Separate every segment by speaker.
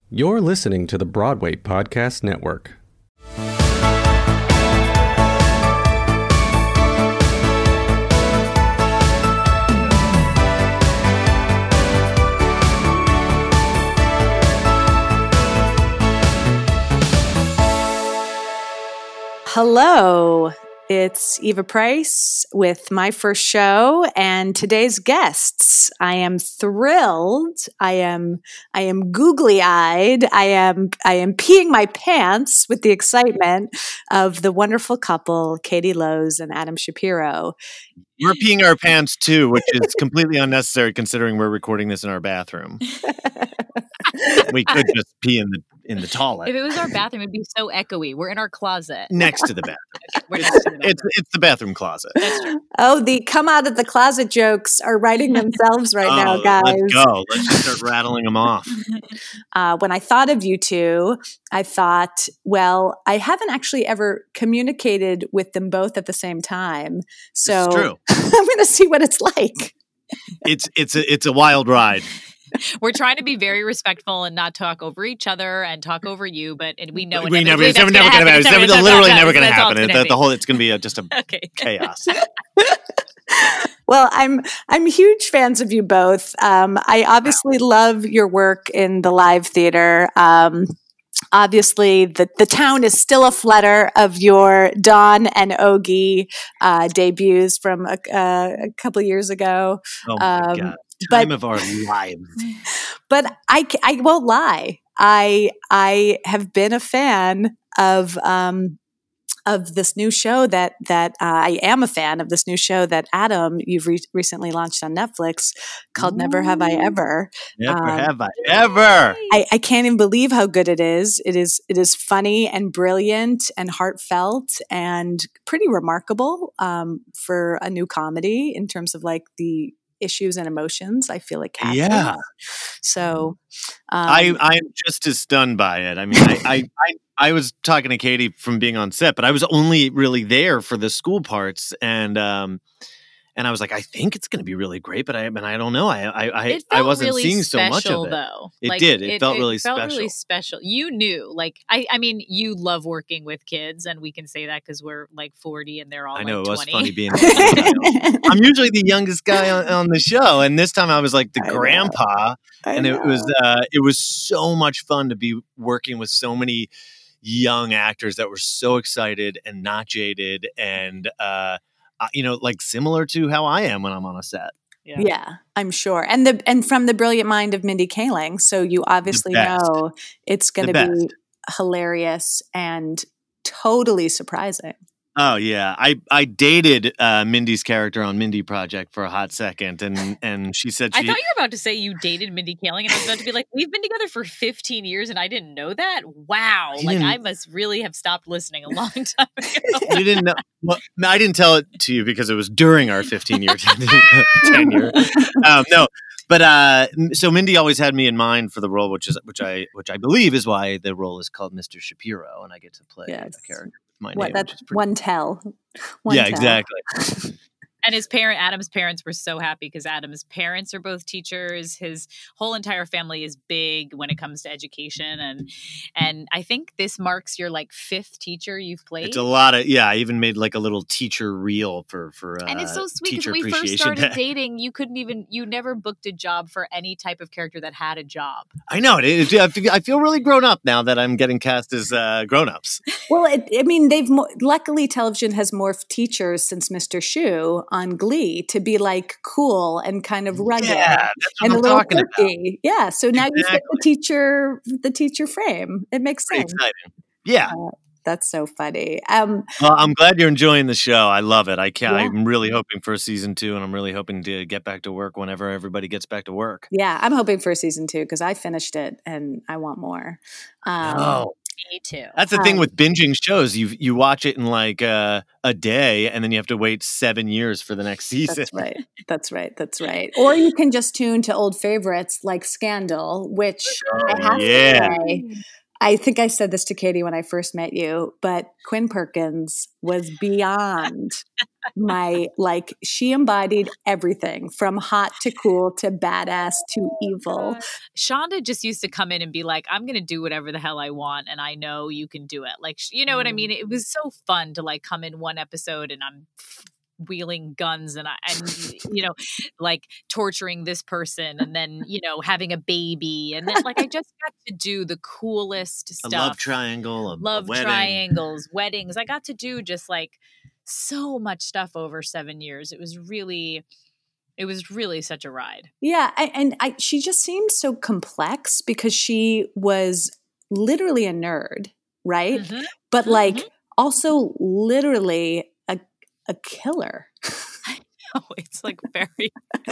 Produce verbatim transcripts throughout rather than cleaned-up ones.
Speaker 1: You're listening to the Broadway Podcast Network.
Speaker 2: Hello, it's Eva Price with my first show and today's guests. I am thrilled. I am I am googly-eyed. I am I am peeing my pants with the excitement of the wonderful couple Katie Lowes and Adam Shapiro.
Speaker 3: We're peeing our pants too, which is completely unnecessary considering we're recording this in our bathroom. We could just pee in the in the toilet.
Speaker 4: If it was our bathroom, it'd be so echoey. We're in our closet.
Speaker 3: Next to the bathroom.
Speaker 4: We're next to the bathroom.
Speaker 3: It's it's the bathroom closet.
Speaker 4: That's true.
Speaker 2: Oh, the come out of the closet jokes are writing themselves right
Speaker 3: oh,
Speaker 2: now, guys.
Speaker 3: Let's go. Let's just start rattling them off.
Speaker 2: Uh, when I thought of you two, I thought, well, I haven't actually ever communicated with them both at the same time. So
Speaker 3: It's true.
Speaker 2: I'm going to see what it's like.
Speaker 3: It's it's a it's a wild ride.
Speaker 4: We're trying to be very respectful and not talk over each other and talk over you, but and we know
Speaker 3: we never,
Speaker 4: it's
Speaker 3: never, never going to happen. It's never, literally never going to happen.
Speaker 4: It's
Speaker 3: The, the whole, it's going to be a, just a
Speaker 4: okay.
Speaker 3: chaos.
Speaker 2: Well, I'm I'm huge fans of you both. Um, I obviously love your work in the live theater. Um, obviously, the, the town is still a flutter of your Dawn and Ogie uh, debuts from a, uh, a couple years ago.
Speaker 3: Oh my
Speaker 2: Um,
Speaker 3: God.
Speaker 2: but-
Speaker 3: Time of our lives.
Speaker 2: But I, c- I won't lie. I I have been a fan of um, of this new show that that uh, I am a fan of this new show that Adam you've re- recently launched on Netflix called Never Have I Ever.
Speaker 3: Never
Speaker 2: Um,
Speaker 3: have I ever.
Speaker 2: I, I can't even believe how good it is. It is it is funny and brilliant and heartfelt and pretty remarkable um, for a new comedy in terms of like the issues and emotions I feel like captures.
Speaker 3: Yeah.
Speaker 2: So um,
Speaker 3: I I'm just as stunned by it. I mean, I, I I I was talking to Katie from being on set, but I was only really there for the school parts, and um, and I was like, I think it's going to be really great, but I and I don't know. I I I,
Speaker 4: It
Speaker 3: I
Speaker 4: felt
Speaker 3: wasn't
Speaker 4: really
Speaker 3: seeing so much
Speaker 4: special,
Speaker 3: of it.
Speaker 4: though.
Speaker 3: It
Speaker 4: Like,
Speaker 3: did. It, felt really
Speaker 4: felt
Speaker 3: special.
Speaker 4: really special. You knew, like, I, I mean, you love working with kids, and we can say that because we're like forty and they're all
Speaker 3: I know
Speaker 4: like
Speaker 3: it was
Speaker 4: twenty.
Speaker 3: funny being. The I'm usually the youngest guy on, on the show, and this time I was like the
Speaker 2: I know.
Speaker 3: grandpa,
Speaker 2: I
Speaker 3: and it
Speaker 2: know.
Speaker 3: was uh, it was so much fun to be working with so many young actors that were so excited and not jaded, and uh, uh, you know, like similar to how I am when I'm on a set.
Speaker 4: Yeah.
Speaker 2: Yeah, I'm sure. And the and from the brilliant mind of Mindy Kaling, so you obviously
Speaker 3: best.
Speaker 2: know it's going
Speaker 3: The
Speaker 2: to be
Speaker 3: best.
Speaker 2: hilarious and totally surprising.
Speaker 3: Oh yeah, I I dated uh, Mindy's character on Mindy Project for a hot second, and and she said she.
Speaker 4: I thought you were about to say you dated Mindy Kaling, and I was about to be like, we've been together for fifteen years, and I didn't know that. Wow.
Speaker 3: You
Speaker 4: Like,
Speaker 3: didn't-
Speaker 4: I must really have stopped listening a long time ago.
Speaker 3: You didn't know. Well, no, I didn't tell it to you because it was during our fifteen year tenure. Um, no, but uh, so Mindy always had me in mind for the role, which is which I which I believe is why the role is called Mister Shapiro, and I get to play
Speaker 2: Yes.
Speaker 3: a character with my
Speaker 2: What
Speaker 3: name.
Speaker 2: that's
Speaker 3: which is pretty-
Speaker 2: one tell. One
Speaker 3: yeah,
Speaker 2: tell.
Speaker 3: exactly.
Speaker 4: And his parent, Adam's parents were so happy because Adam's parents are both teachers. His whole entire family is big when it comes to education, and and I think this marks your like fifth teacher you've played.
Speaker 3: It's a lot of yeah. I even made like a little teacher reel for for uh,
Speaker 4: And it's so sweet because
Speaker 3: teacher
Speaker 4: when we first
Speaker 3: appreciation
Speaker 4: started
Speaker 3: day.
Speaker 4: dating, you couldn't even, you never booked a job for any type of character that had a job.
Speaker 3: I know it, it- I feel- I feel really grown up now that I'm getting cast as uh, grown ups.
Speaker 2: Well, it, I mean, they've mo- luckily television has morphed teachers since Mister Shu on Glee to be like cool and kind of rugged
Speaker 3: Yeah, that's what
Speaker 2: and a
Speaker 3: I'm
Speaker 2: little
Speaker 3: talking about.
Speaker 2: quirky. Yeah, so now you fit the
Speaker 3: Exactly.
Speaker 2: teacher, the teacher frame. It makes
Speaker 3: Pretty
Speaker 2: sense.
Speaker 3: exciting. Yeah.
Speaker 2: That's so funny. Um,
Speaker 3: Well, I'm glad you're enjoying the show. I love it. I can
Speaker 2: Yeah.
Speaker 3: I'm really hoping for a season two, and I'm really hoping to get back to work whenever everybody gets back to work.
Speaker 2: yeah, I'm hoping for season two because I finished it and I want more. Um,
Speaker 3: Oh,
Speaker 4: Me too.
Speaker 3: that's the thing
Speaker 2: um,
Speaker 3: with binging shows. You you watch it in like uh, a day, and then you have to wait seven years for the next season.
Speaker 2: That's right. That's right. That's right. Or you can just tune to old favorites like Scandal, which I have
Speaker 3: yeah.
Speaker 2: to say, I I think I said this to Katie when I first met you, but Quinn Perkins was beyond my, like, she embodied everything from hot to cool to badass to evil.
Speaker 4: Shonda just used to come in and be like, I'm going to do whatever the hell I want. And I know you can do it. Like, you know what I mean? It was so fun to like come in one episode and I'm wheeling guns and I, and you know, like torturing this person and then, you know, having a baby. And then like, I just got to do the coolest stuff.
Speaker 3: A love triangle, a,
Speaker 4: love
Speaker 3: a wedding.
Speaker 4: triangles, weddings. I got to do just like so much stuff over seven years. It was really, it was really such a ride.
Speaker 2: Yeah. I, and I, she just seemed so complex because she was literally a nerd, right? Mm-hmm. But like mm-hmm. also literally a, a killer.
Speaker 4: Oh, it's like very.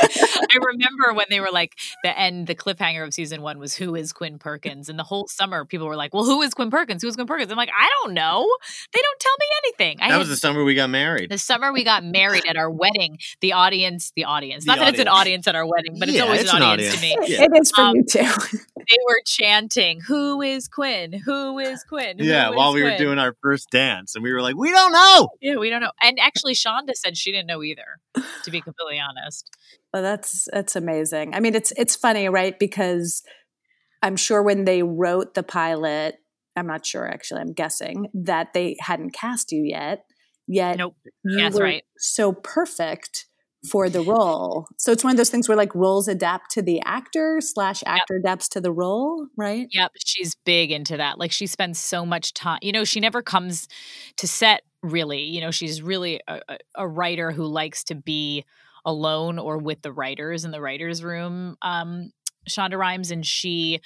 Speaker 4: I remember when they were like the end, the cliffhanger of season one was who is Quinn Perkins, and the whole summer people were like, "Well, who is Quinn Perkins? Who is Quinn Perkins?" I'm like, I don't know. They don't tell me anything. I
Speaker 3: that had, was the summer we got married.
Speaker 4: The summer we got married at our wedding. The audience, the audience. The Not audience. That it's an audience at our wedding, but it's
Speaker 3: yeah,
Speaker 4: always
Speaker 3: it's
Speaker 4: an,
Speaker 3: an
Speaker 4: audience,
Speaker 3: audience
Speaker 4: to me.
Speaker 2: Yeah. It is for um, you too.
Speaker 4: They were chanting, "Who is Quinn? Who is Quinn?" Who
Speaker 3: yeah,
Speaker 4: is
Speaker 3: while we
Speaker 4: Quinn?
Speaker 3: were doing our first dance, and we were like, "We don't know."
Speaker 4: Yeah, we don't know. And actually, Shonda said she didn't know either. To be completely honest.
Speaker 2: Well, that's that's amazing. I mean, it's it's funny, right? Because I'm sure when they wrote the pilot, I'm not sure actually, I'm guessing that they hadn't cast you yet. Yet
Speaker 4: nope.
Speaker 2: you
Speaker 4: That's
Speaker 2: were
Speaker 4: right.
Speaker 2: so perfect for the role. So it's one of those things where like roles adapt to the actor slash actor yep. adapts to the role, right?
Speaker 4: Yep. She's big into that. Like she spends so much time, you know, she never comes to set really, you know, she's really a, a writer who likes to be alone or with the writers in the writer's room. Um, Shonda Rhimes, and she,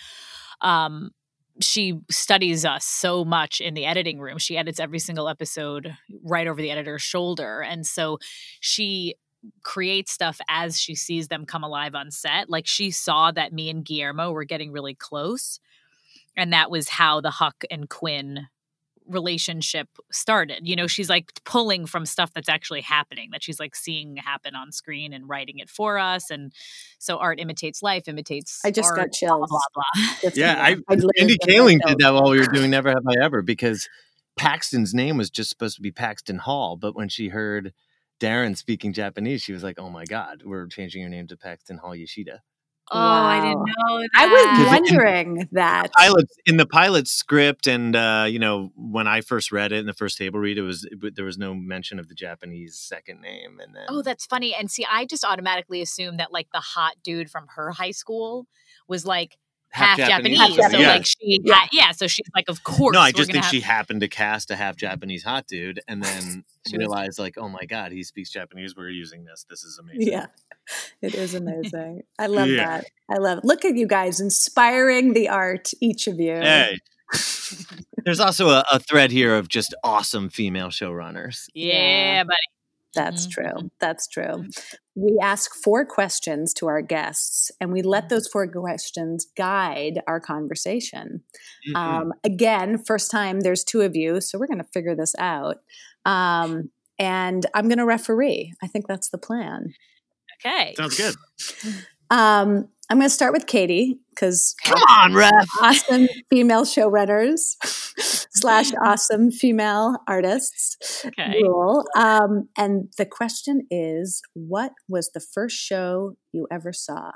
Speaker 4: um, she studies us so much in the editing room. She edits every single episode right over the editor's shoulder. And so she create stuff as she sees them come alive on set. Like she saw that me and Guillermo were getting really close. And that was how the Huck and Quinn relationship started. You know, she's like pulling from stuff that's actually happening, that she's like seeing happen on screen and writing it for us. And so art imitates life, imitates
Speaker 2: I just
Speaker 4: art,
Speaker 2: got chills.
Speaker 4: Blah, blah, blah.
Speaker 3: Yeah, I, I Mindy Kaling did that while we were doing Never Have I Ever, because Paxton's name was just supposed to be Paxton Hall. But when she heard Darren speaking Japanese, she was like, "Oh my God, we're changing your name to Paxton Hall Yoshida."
Speaker 4: Oh, wow. I didn't know that.
Speaker 2: I was wondering in, that.
Speaker 3: Pilot, in the pilot script, and uh, you know, when I first read it in the first table read, it was it, there was no mention of the Japanese second name. And then,
Speaker 4: oh, that's funny. And see, I just automatically assumed that like the hot dude from her high school was like half, half Japanese. Japanese. Half so yeah. like she, yeah. Had, yeah. So she's like, of course.
Speaker 3: No, I just think
Speaker 4: have-
Speaker 3: she happened to cast a half Japanese hot dude, and then she realized like, oh my God, he speaks Japanese. We're using this. This is amazing.
Speaker 2: Yeah, it is amazing. I love yeah. that. I love it. Look at you guys inspiring the art, each of you.
Speaker 3: Hey. There's also a, a thread here of just awesome female showrunners.
Speaker 4: Yeah, yeah. buddy.
Speaker 2: That's mm-hmm. true. That's true. We ask four questions to our guests, and we let those four questions guide our conversation. Mm-hmm. Um, again, first time there's two of you, so we're going to figure this out. Um, and I'm going to referee. I think that's the plan.
Speaker 4: Okay.
Speaker 3: Sounds good.
Speaker 2: Um, I'm going to start with Katie because
Speaker 3: come on, ref.
Speaker 2: Awesome female showrunners slash awesome female artists
Speaker 4: okay.
Speaker 2: rule. Um, and the question is, what was the first show you ever saw?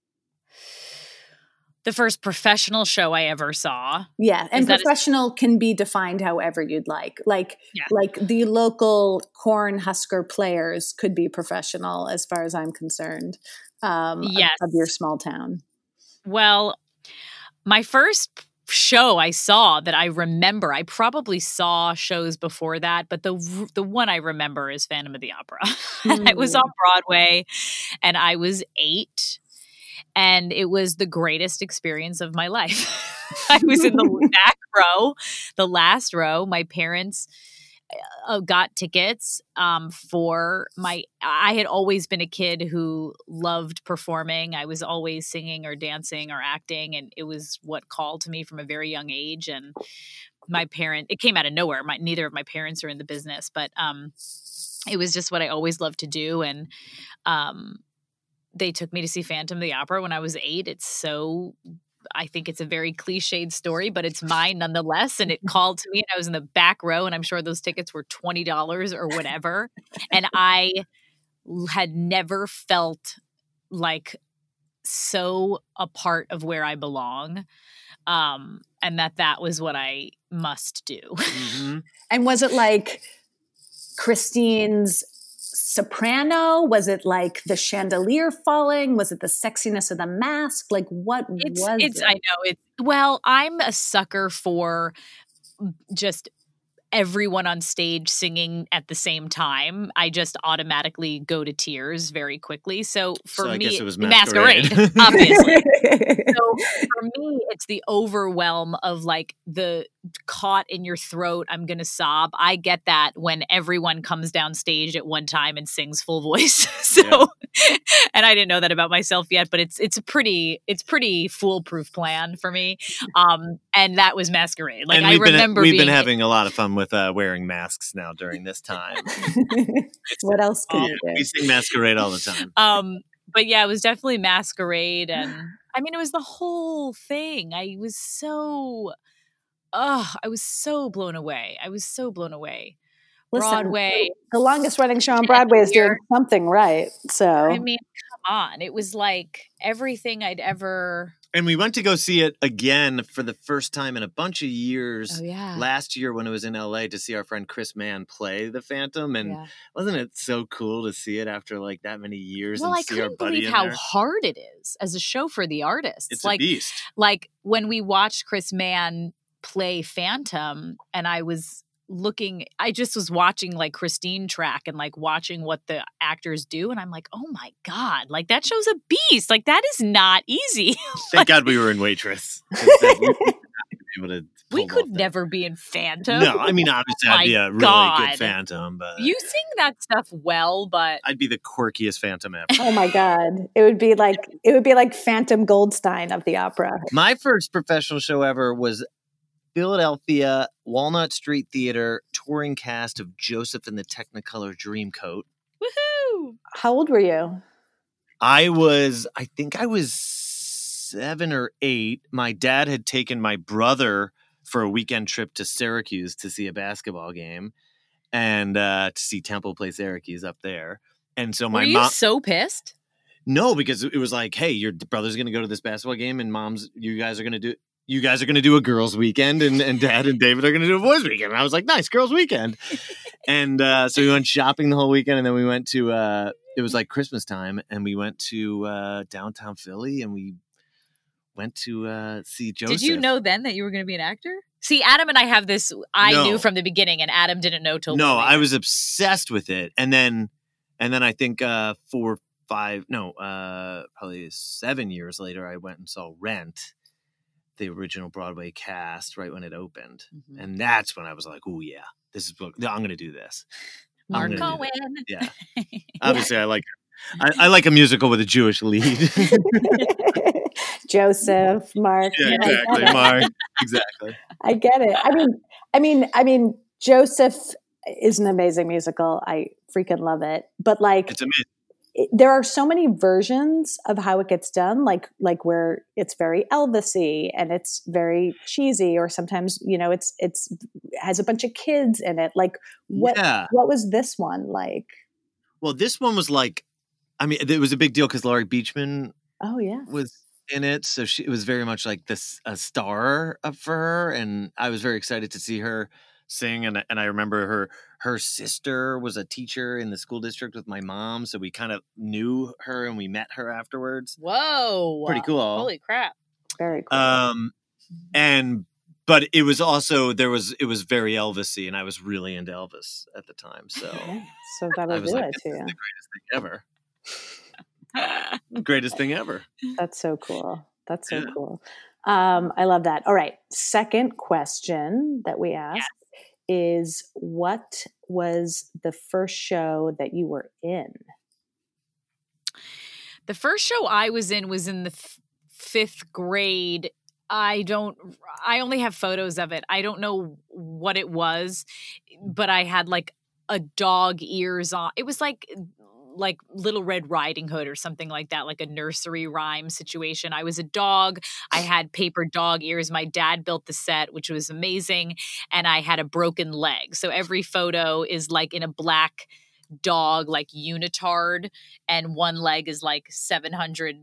Speaker 4: The first professional show I ever saw.
Speaker 2: Yeah, and professional a- can be defined however you'd like. Like, yeah. like the local corn husker players could be professional, as far as I'm concerned. Um,
Speaker 4: yes.
Speaker 2: of, of your small town.
Speaker 4: Well, my first show I saw that I remember, I probably saw shows before that, but the the one I remember is Phantom of the Opera. Mm. And it was on Broadway, and I was eight, and it was the greatest experience of my life. I was in the back row, the last row. My parents Uh, got tickets um, for my, I had always been a kid who loved performing. I was always singing or dancing or acting, and it was what called to me from a very young age. And my parent, it came out of nowhere. My, neither of my parents are in the business, but um, it was just what I always loved to do. And um, they took me to see Phantom of the Opera when I was eight. It's so I think it's a very cliched story, but it's mine nonetheless. And it called to me, and I was in the back row, and I'm sure those tickets were twenty dollars or whatever. And I had never felt like so a part of where I belong. Um, and that that was what I must do.
Speaker 3: Mm-hmm.
Speaker 2: And was it like Christine's soprano? Was it like the chandelier falling? Was it the sexiness of the mask? Like what
Speaker 4: It's,
Speaker 2: was
Speaker 4: it's,
Speaker 2: it?
Speaker 4: I know it's, well, I'm a sucker for just everyone on stage singing at the same time. I just automatically go to tears very quickly. So for
Speaker 3: So I
Speaker 4: me,
Speaker 3: guess it was
Speaker 4: Masquerade,
Speaker 3: Masquerade.
Speaker 4: obviously. So for me, it's the overwhelm of like the caught in your throat, I'm going to sob. I get that when everyone comes down stage at one time and sings full voice. So, yeah. And I didn't know that about myself yet, but it's, it's a pretty, it's pretty foolproof plan for me. Um, and that was Masquerade. Like
Speaker 3: and
Speaker 4: I
Speaker 3: we've
Speaker 4: remember
Speaker 3: been, we've
Speaker 4: being,
Speaker 3: been having a lot of fun with uh, wearing masks now during this time.
Speaker 2: What else can
Speaker 3: yeah,
Speaker 2: you do?
Speaker 3: We sing Masquerade all the time.
Speaker 4: Um, but yeah, it was definitely Masquerade. And I mean, it was the whole thing. I was so, oh, I was so blown away. I was so blown away.
Speaker 2: Listen,
Speaker 4: Broadway.
Speaker 2: The longest running show on Broadway is doing something right. So
Speaker 4: I mean, come on. It was like everything I'd ever.
Speaker 3: And we went to go see it again for the first time in a bunch of years.
Speaker 4: Oh, yeah.
Speaker 3: Last year when it was in L A to see our friend Chris Mann play the Phantom. And
Speaker 4: Yeah.
Speaker 3: wasn't it so cool to see it after like that many years?
Speaker 4: Well,
Speaker 3: and
Speaker 4: I
Speaker 3: see our
Speaker 4: couldn't
Speaker 3: buddy
Speaker 4: believe
Speaker 3: in
Speaker 4: how
Speaker 3: there?
Speaker 4: hard it is as a show for the artists.
Speaker 3: It's
Speaker 4: like,
Speaker 3: a beast.
Speaker 4: Like when we watched Chris Mann play Phantom, and I was looking, I just was watching like Christine track and like watching what the actors do. And I'm like, oh my God, like that show's a beast. Like that is not easy.
Speaker 3: Thank God we were in Waitress. we, able to
Speaker 4: we could never be in Phantom.
Speaker 3: No, I mean, obviously I'd
Speaker 4: My
Speaker 3: be a really
Speaker 4: God.
Speaker 3: good Phantom, but
Speaker 4: You sing that stuff well, but
Speaker 3: I'd be the quirkiest Phantom ever.
Speaker 2: oh my God. It would be like it would be like Phantom Goldstein of the opera.
Speaker 3: My first professional show ever was Philadelphia, Walnut Street Theater, touring cast of Joseph and the Technicolor Dreamcoat.
Speaker 4: woohoo!
Speaker 2: How old were you?
Speaker 3: I was, I think I was seven or eight. My dad had taken my brother for a weekend trip to Syracuse to see a basketball game and uh, to see Temple play Syracuse up there. And so my
Speaker 4: Were you
Speaker 3: mom,
Speaker 4: so pissed?
Speaker 3: no, because it was like, hey, your brother's going to go to this basketball game and mom's, you guys are going to do You guys are going to do a girls' weekend, and, and Dad and David are going to do a boys' weekend. And I was like, nice, girls' weekend. And uh, so we went shopping the whole weekend, and then we went to, uh, it was like Christmas time, and we went to uh, downtown Philly, and we went to uh, see Joseph.
Speaker 4: Did you know then that you were going to be an actor? See, Adam and I have this, I
Speaker 3: No.
Speaker 4: knew from the beginning, and Adam didn't know till
Speaker 3: No,
Speaker 4: later.
Speaker 3: I was obsessed with it. And then, and then I think uh, four, five, no, uh, probably seven years later, I went and saw Rent, the original Broadway cast, right when it opened.
Speaker 4: Mhm.
Speaker 3: And that's when I was like, oh yeah, this is, I'm going to do this. I'm
Speaker 4: Mark
Speaker 3: gonna do
Speaker 4: Cohen.
Speaker 3: Yeah. Obviously I like, I, I like a musical with a Jewish lead.
Speaker 2: Joseph, Mark.
Speaker 3: Yeah,
Speaker 2: I
Speaker 3: exactly.
Speaker 2: get it.
Speaker 3: Mark. Exactly.
Speaker 2: I get it. I mean, I mean, I mean, Joseph is an amazing musical. I freaking love it. But like,
Speaker 3: It's amazing.
Speaker 2: it- there are so many versions of how it gets done, like like where it's very Elvis-y and it's very cheesy, or sometimes, you know, it's it's has a bunch of kids in it. Like what
Speaker 3: Yeah.
Speaker 2: what was this one like?
Speaker 3: Well, this one was like, I mean, it was a big deal because Laurie Beachman
Speaker 2: Oh yeah.
Speaker 3: was in it, so she it was very much like this a star of for her, and I was very excited to see her sing. And and I remember her her sister was a teacher in the school district with my mom, so we kind of knew her and we met her afterwards.
Speaker 4: Whoa.
Speaker 3: Pretty cool.
Speaker 4: Holy crap.
Speaker 2: Very cool.
Speaker 3: Um, and but it was also there was it was very Elvis-y, and I was really into Elvis at the time, so
Speaker 2: Yeah, so
Speaker 3: I
Speaker 2: that'll
Speaker 3: was
Speaker 2: do
Speaker 3: like,
Speaker 2: it
Speaker 3: this
Speaker 2: to
Speaker 3: is
Speaker 2: you.
Speaker 3: the greatest thing ever. Greatest thing ever.
Speaker 2: That's so cool. That's so
Speaker 3: Yeah.
Speaker 2: cool. Um, I love that. All right. Second question that we asked is, what was the first show that you were in?
Speaker 4: The first show I was in was in the f- fifth grade. I don't, I only have photos of it. I don't know what it was, but I had like a dog ears on. It was like like Little Red Riding Hood or something like that, like a nursery rhyme situation. I was a dog. I had paper dog ears. My dad built the set, which was amazing. And I had a broken leg. So every photo is like in a black dog, like unitard. And one leg is like seven hundred,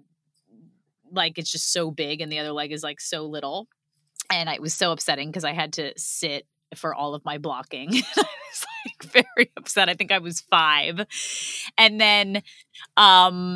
Speaker 4: like it's just so big. And the other leg is like so little. And it was so upsetting because I had to sit for all of my blocking. I was like very upset. I think I was five. And then, um,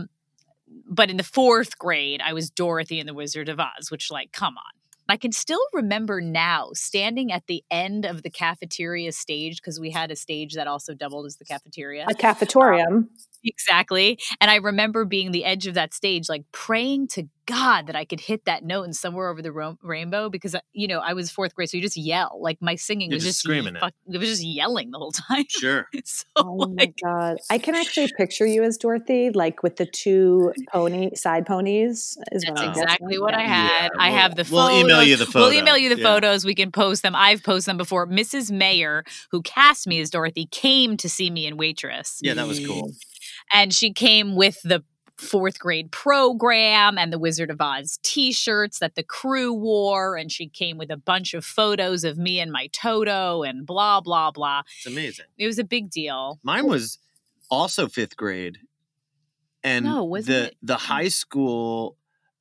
Speaker 4: but in the fourth grade, I was Dorothy in the Wizard of Oz, which like, come on. I can still remember now standing at the end of the cafeteria stage because we had a stage that also doubled as the cafeteria.
Speaker 2: A cafetorium.
Speaker 4: Um, exactly. And I remember being the edge of that stage, like praying to God that I could hit that note and somewhere over the ro- rainbow because, you know, I was fourth grade. So you just yell. Like my singing
Speaker 3: You're
Speaker 4: was
Speaker 3: just
Speaker 4: just
Speaker 3: screaming it.
Speaker 4: fuck, it was just yelling the whole time.
Speaker 3: Sure.
Speaker 4: So
Speaker 2: Oh my
Speaker 4: like,
Speaker 2: God. I can actually picture you as Dorothy, like with the two pony side ponies is what
Speaker 4: that's
Speaker 2: I'm
Speaker 4: exactly
Speaker 2: guessing.
Speaker 4: what I
Speaker 2: Yeah.
Speaker 4: had.
Speaker 3: Yeah,
Speaker 4: I
Speaker 3: we'll-
Speaker 4: have the
Speaker 3: we'll
Speaker 4: photos.
Speaker 3: email you the
Speaker 4: We'll
Speaker 3: photo.
Speaker 4: email you the
Speaker 3: Yeah.
Speaker 4: photos. We can post them. I've posted them before. Missus Mayer, who cast me as Dorothy, came to see me in Waitress.
Speaker 3: Yeah, that was cool.
Speaker 4: And she came with the fourth grade program and the Wizard of Oz t-shirts that the crew wore. And she came with a bunch of photos of me and my Toto and blah, blah, blah.
Speaker 3: It's amazing.
Speaker 4: It was a big deal.
Speaker 3: Mine was also fifth grade. And
Speaker 4: No, wasn't
Speaker 3: the
Speaker 4: it-
Speaker 3: the high school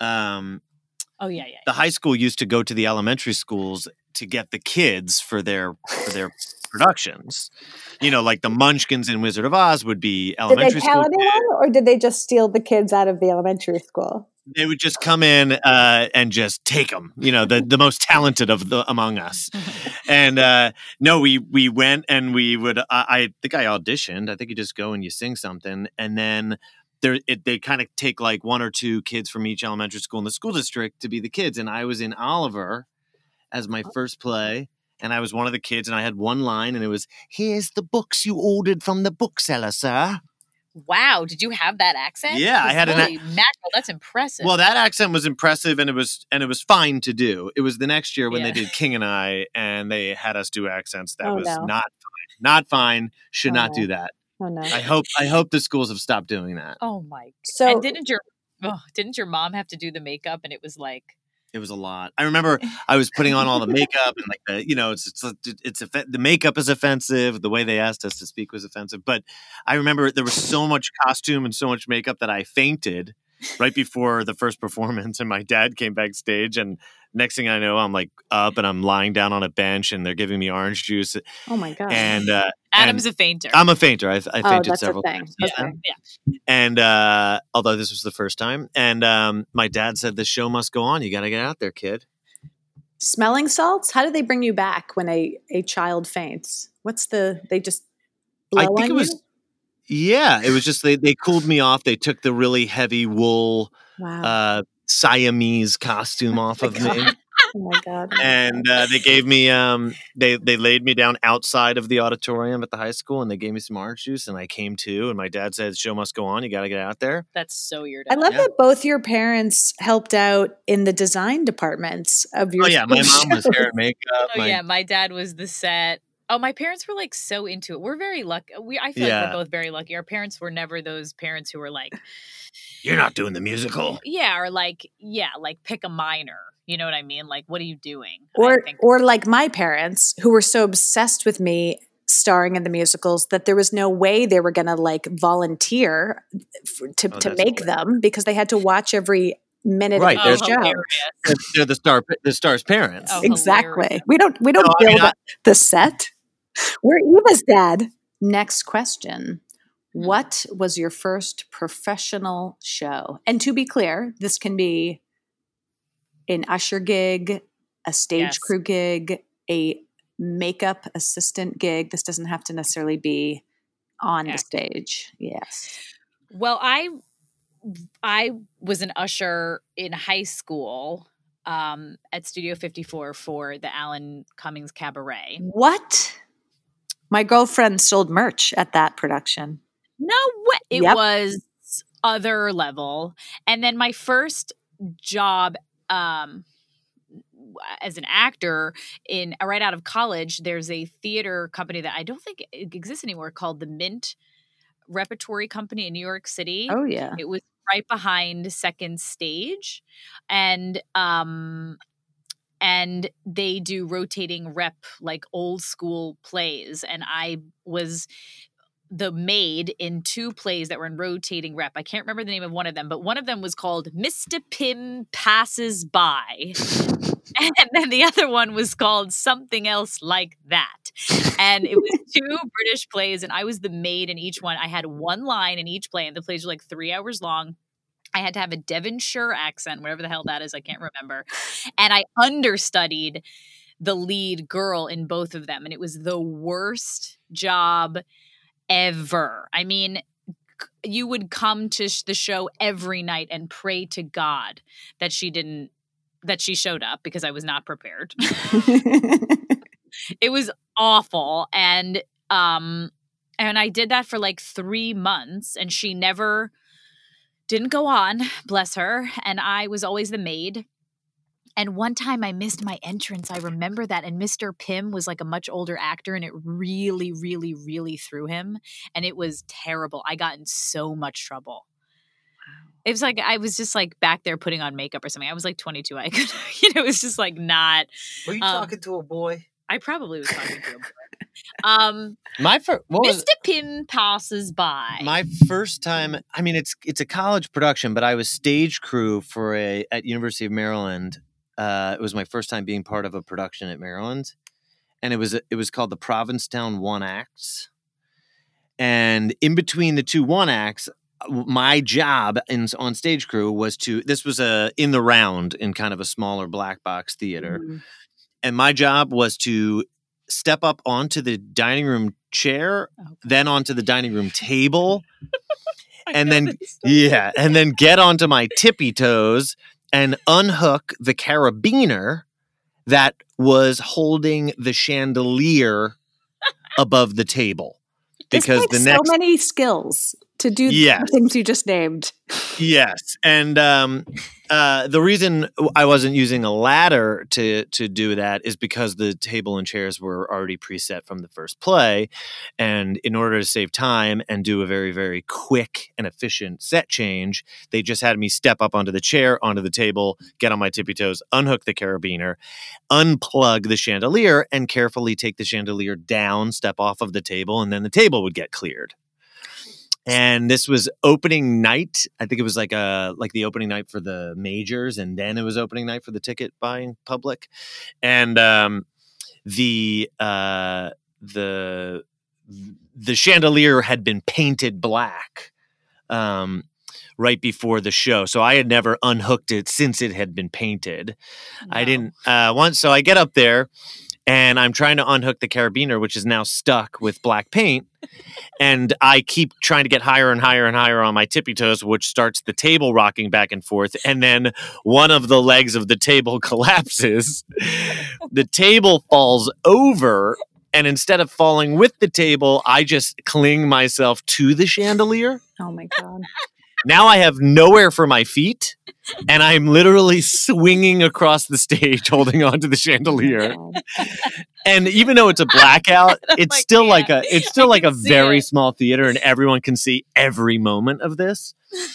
Speaker 3: um
Speaker 4: Oh, yeah, yeah.
Speaker 3: the high school used to go to the elementary schools to get the kids for their for their productions. You know, like the Munchkins in Wizard of Oz would be
Speaker 2: Did they
Speaker 3: elementary
Speaker 2: tell
Speaker 3: school.
Speaker 2: anyone or did they just steal the kids out of the elementary school?
Speaker 3: They would just come in uh, and just take them. You know, the the most talented of the among us. And uh, no, we we went and we would. Uh, I think I auditioned. I think you just go and you sing something, and then there it, they kind of take like one or two kids from each elementary school in the school district to be the kids. And I was in Oliver as my first play, and I was one of the kids, and I had one line, and it was, "Here's the books you ordered from the bookseller, sir."
Speaker 4: Wow. Did you have that accent?
Speaker 3: Yeah, I had an
Speaker 4: Holy mackerel, that's impressive.
Speaker 3: Well, that accent was impressive, and it was and it was fine to do. It was the next year when
Speaker 4: Yeah.
Speaker 3: they did King and I, and they had us do accents. That
Speaker 2: Oh,
Speaker 3: was
Speaker 2: no.
Speaker 3: not fine. Not fine. Should
Speaker 2: Oh,
Speaker 3: not
Speaker 2: no.
Speaker 3: do that.
Speaker 2: Oh no.
Speaker 3: I hope I hope the schools have stopped doing that.
Speaker 4: oh, my.
Speaker 2: So
Speaker 4: and didn't your, oh, didn't your mom have to do the makeup? And it was like,
Speaker 3: It was a lot. I remember I was putting on all the makeup and like the, you know, it's it's it's, it's the makeup is offensive. The way they asked us to speak was offensive. But I remember there was so much costume and so much makeup that I fainted right before the first performance. And my dad came backstage, and next thing I know, I'm like up and I'm lying down on a bench, and they're giving me orange juice.
Speaker 2: oh my God.
Speaker 3: And uh,
Speaker 4: Adam's
Speaker 3: and
Speaker 4: a fainter.
Speaker 3: I'm a fainter. I, I
Speaker 2: oh,
Speaker 3: fainted
Speaker 2: that's a
Speaker 3: several
Speaker 2: thing.
Speaker 3: times.
Speaker 4: yeah,
Speaker 2: Okay.
Speaker 4: yeah.
Speaker 3: And uh, although this was the first time, and um, my dad said, "The show must go on. You got to get out there, kid."
Speaker 2: Smelling salts? How do they bring you back when a, a child faints? What's the they just blow
Speaker 3: I think
Speaker 2: on
Speaker 3: it was,
Speaker 2: you?
Speaker 3: yeah, it was just they they cooled me off. They took the really heavy wool
Speaker 2: Wow.
Speaker 3: uh, Siamese costume off of me,
Speaker 2: oh my God.
Speaker 3: and uh, they gave me um they they laid me down outside of the auditorium at the high school, and they gave me some orange juice, and I came to, and my dad said, "Show must go on. You got to get out there."
Speaker 4: That's so your
Speaker 2: I
Speaker 4: dad.
Speaker 2: love
Speaker 3: Yeah.
Speaker 2: that both your parents helped out in the design departments of your
Speaker 3: Oh yeah, my
Speaker 2: school
Speaker 3: mom was
Speaker 2: shows.
Speaker 3: hair and makeup.
Speaker 4: Oh
Speaker 3: my,
Speaker 4: yeah, my dad was the set. Oh, my parents were like so into it. We're very lucky. We I feel like
Speaker 3: Yeah.
Speaker 4: we're both very lucky. Our parents were never those parents who were like,
Speaker 3: You're not doing the musical.
Speaker 4: yeah, or like, yeah, like pick a minor. You know what I mean? Like, what are you doing? I
Speaker 2: Or
Speaker 4: think
Speaker 2: or like my parents who were so obsessed with me starring in the musicals that there was no way they were going to like volunteer f- to
Speaker 3: Oh,
Speaker 2: to
Speaker 3: that's
Speaker 2: make
Speaker 3: hilarious.
Speaker 2: them because they had to watch every minute
Speaker 3: Right,
Speaker 2: of
Speaker 4: oh,
Speaker 2: the
Speaker 3: there's-
Speaker 2: show.
Speaker 4: hilarious.
Speaker 3: They're, they're the star the star's parents.
Speaker 4: Oh,
Speaker 2: Exactly.
Speaker 4: hilarious.
Speaker 2: We don't we don't
Speaker 3: No, I
Speaker 2: build
Speaker 3: mean, I-
Speaker 2: the set. We're Eva's dad. Next question. What was your first professional show? And to be clear, this can be an usher gig, a stage
Speaker 4: Yes.
Speaker 2: crew gig, a makeup assistant gig. This doesn't have to necessarily be on the
Speaker 4: Act.
Speaker 2: stage. Yes.
Speaker 4: Well, I I was an usher in high school um, at Studio fifty-four for the Alan Cummings Cabaret.
Speaker 2: What? My girlfriend sold merch at that production.
Speaker 4: No way. It
Speaker 2: Yep.
Speaker 4: was other level. And then my first job um, as an actor in right out of college, there's a theater company that I don't think it exists anymore called the Mint repertory company in New York City.
Speaker 2: Oh, yeah.
Speaker 4: It was right behind Second Stage. And, um, and they do rotating rep, like old school plays. And I was the maid in two plays that were in rotating rep. I can't remember the name of one of them, but one of them was called Mister Pim Passes By. And then the other one was called something else like that. And it was two British plays, and I was the maid in each one. I had one line in each play, and the plays were like three hours long. I had to have a Devonshire accent, whatever the hell that is, I can't remember. And I understudied the lead girl in both of them, and it was the worst job ever. I mean, you would come to the show every night and pray to God that she didn't, that she showed up, because I was not prepared. It was awful. And, um, and I did that for like three months and she never didn't go on, bless her. And I was always the maid. And one time I missed my entrance. I remember that. And Mister Pim was like a much older actor, and it really, really, really threw him. And it was terrible. I got in so much trouble. Wow. It was like I was just like back there putting on makeup or something. I was like twenty-two. I could, you know, it was just like not.
Speaker 5: Were you
Speaker 4: um,
Speaker 5: talking to a boy?
Speaker 4: I probably was talking to a boy. Um,
Speaker 3: My first,
Speaker 4: Mister Pim Passes By.
Speaker 3: My first time. I mean, it's it's a college production, but I was stage crew for a at University of Maryland. Uh, it was my first time being part of a production at Maryland, and it was it was called the Provincetown One Acts. And in between the two one acts, my job in on stage crew was to. This was a in the round in kind of a smaller black box theater, mm-hmm. and my job was to step up onto the dining room chair, okay. then onto the dining room table, and then yeah, and then get onto my tippy toes and unhook the carabiner that was holding the chandelier above the table. Because
Speaker 2: this takes
Speaker 3: the next
Speaker 2: so many skills to do
Speaker 3: yes.
Speaker 2: the things you just named.
Speaker 3: Yes. And um, uh, the reason I wasn't using a ladder to to do that is because the table and chairs were already preset from the first play. And in order to save time and do a very, very quick and efficient set change, they just had me step up onto the chair, onto the table, get on my tippy toes, unhook the carabiner, unplug the chandelier, and carefully take the chandelier down, step off of the table, and then the table would get cleared. And this was opening night. I think it was like a like the opening night for the majors, and then it was opening night for the ticket buying public. And um, the uh, the the chandelier had been painted black um, right before the show, so I had never unhooked it since it had been painted. No. I didn't uh, once, so I get up there. And I'm trying to unhook the carabiner, which is now stuck with black paint. And I keep trying to get higher and higher and higher on my tippy toes, which starts the table rocking back and forth. And then one of the legs of the table collapses. The table falls over. And instead of falling with the table, I just cling myself to the chandelier.
Speaker 2: Oh, my God.
Speaker 3: Now I have nowhere for my feet, and I'm literally swinging across the stage holding onto the chandelier. Oh, and even though it's a blackout, it's like, still yeah. like a it's still I like a very it. small theater, and everyone can see every moment of this.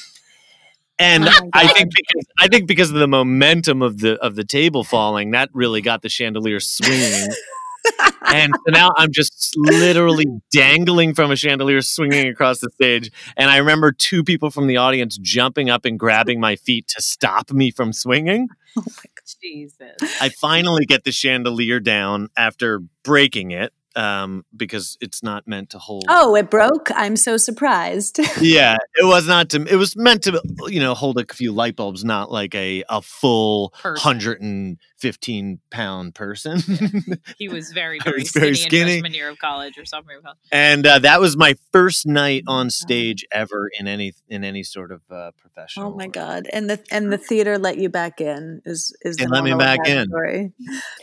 Speaker 3: And oh I think because I think because of the momentum of the of the table falling, that really got the chandelier swinging. And so now I'm just literally dangling from a chandelier, swinging across the stage. And I remember two people from the audience jumping up and grabbing my feet to stop me from swinging.
Speaker 2: Oh my God.
Speaker 4: Jesus.
Speaker 3: I finally get the chandelier down after breaking it. Um, because it's not meant to hold.
Speaker 2: Oh, it broke? I'm so surprised.
Speaker 3: Yeah, it was not to. It was meant to, you know, hold a few light bulbs, not like a a full one hundred fifteen pound person.
Speaker 4: Yeah. He was very very, was skinny, very skinny in freshman year of college or sophomore year of college.
Speaker 3: And uh, that was my first night on stage ever in any in any sort of uh, professional.
Speaker 2: Oh my God! And the and the theater let you back in is is
Speaker 3: the let me back in.
Speaker 2: Story.